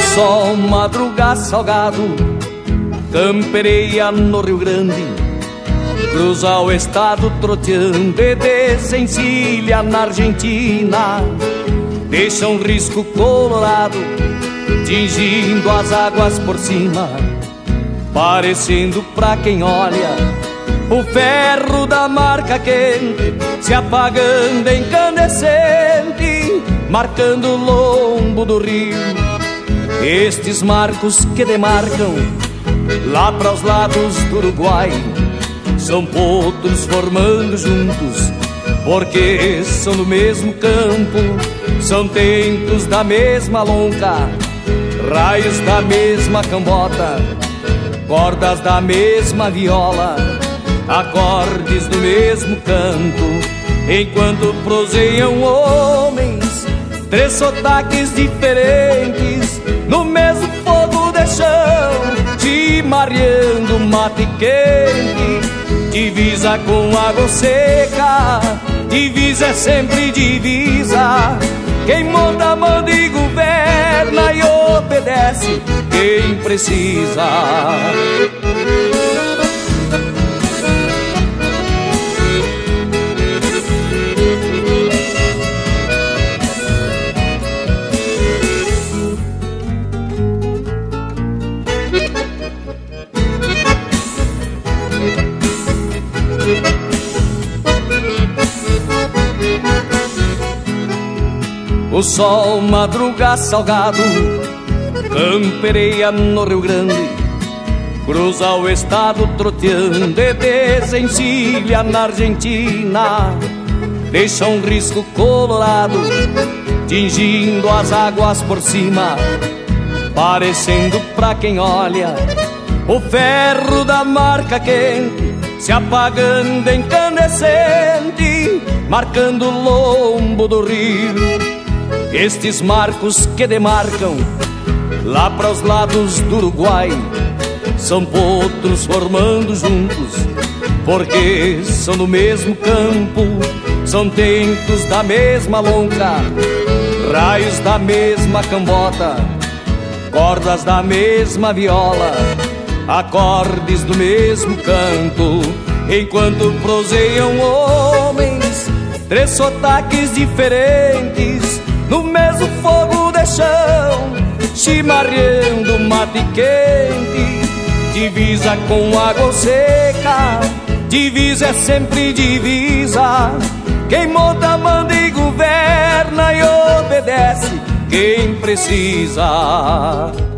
sol madrugar salgado campereia no Rio Grande, cruza o estado troteando e desencilha na Argentina. Deixa um risco colorado tingindo as águas por cima, parecendo pra quem olha o ferro da marca quente se apagando incandescente, marcando o lombo do rio. Estes marcos que demarcam lá para os lados do Uruguai são potros formando juntos, porque são do mesmo campo, são tentos da mesma lonca, raios da mesma cambota, cordas da mesma viola, acordes do mesmo canto. Enquanto proseiam homens, três sotaques diferentes, no mesmo fogo de chão, chimarreando mate quente. Divisa com água seca, divisa é sempre divisa. Quem manda, manda e governa, e obedece quem precisa. O sol madruga salgado campereia no Rio Grande, cruza o estado troteando e desencilha na Argentina. Deixa um risco colorado tingindo as águas por cima, parecendo pra quem olha o ferro da marca quente se apagando incandescente, marcando o lombo do rio. Estes marcos que demarcam lá para os lados do Uruguai são potros formando juntos, porque são do mesmo campo, são tentos da mesma lonca, raios da mesma cambota, cordas da mesma viola, acordes do mesmo canto. Enquanto proseiam homens, três sotaques diferentes, no mesmo fogo de chão, chimarreando mate quente. Divisa com água seca, divisa é sempre divisa. Quem monta, manda e governa, e obedece quem precisa.